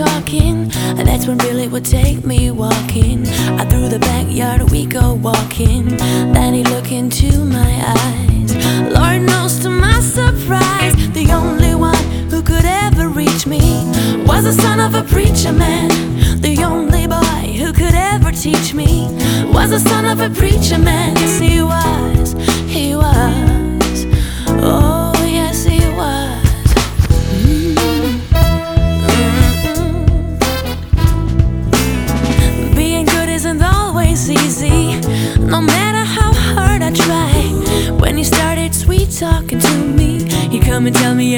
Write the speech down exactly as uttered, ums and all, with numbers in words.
talking, and that's when Billy would take me walking. Out through the backyard we go walking, then he'd look into my eyes. Lord knows to my surprise, the only one who could ever reach me was the son of a preacher man. The only boy who could ever teach me was the son of a preacher man. Yes, he